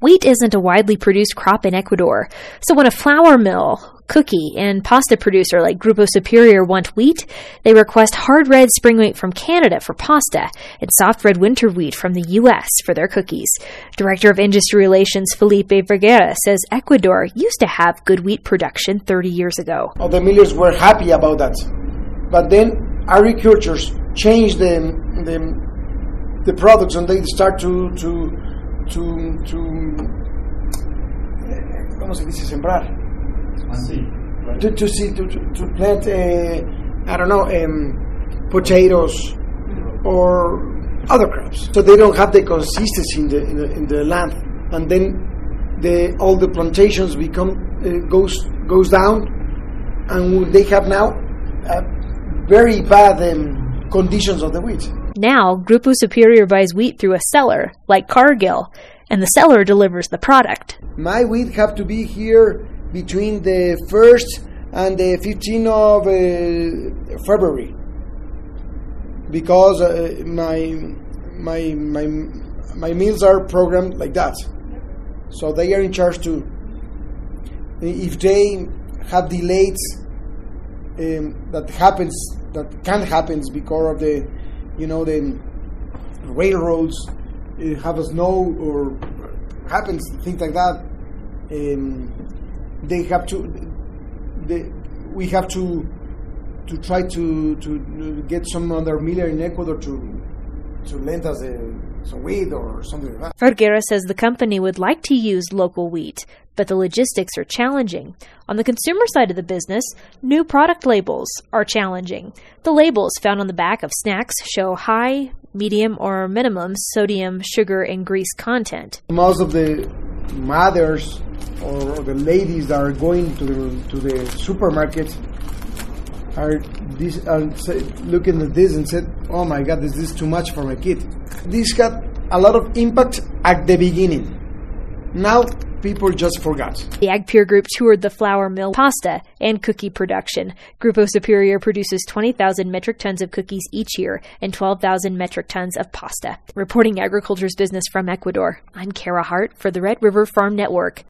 Wheat isn't a widely produced crop in Ecuador, so when a flour mill, cookie, and pasta producer like Grupo Superior want wheat, they request hard red spring wheat from Canada for pasta and soft red winter wheat from the U.S. for their cookies. Director of Industry Relations Felipe Vergara says Ecuador used to have good wheat production 30 years ago. All the millers were happy about that, but then agricultures changed the products, and they start to ¿cómo se dice? Sembrar. To plant, potatoes or other crops. So they don't have the consistency in the land, and then all the plantations goes down, and they have now very bad conditions of the wheat. Now, Grupo Superior buys wheat through a seller, like Cargill, and the seller delivers the product. My wheat have to be here between the 1st and the 15th of February, because my meals are programmed like that. So they are in charge to, if they have delays that can happen because of the railroads have a snow or happens, things like that. We have to try to get some other miller in Ecuador to lend us some wheat or something like that. Vergara says the company would like to use local wheat, but the logistics are challenging. On the consumer side of the business, new product labels are challenging. The labels found on the back of snacks show high, medium, or minimum sodium, sugar, and grease content. Most of the mothers or the ladies that are going to the supermarket are looking at this and said, "Oh my God, this is too much for my kid." This got a lot of impact at the beginning. Now people just forgot. The AgPure Group toured the flour mill, pasta, and cookie production. Grupo Superior produces 20,000 metric tons of cookies each year and 12,000 metric tons of pasta. Reporting Agriculture's Business from Ecuador, I'm Kara Hart for the Red River Farm Network.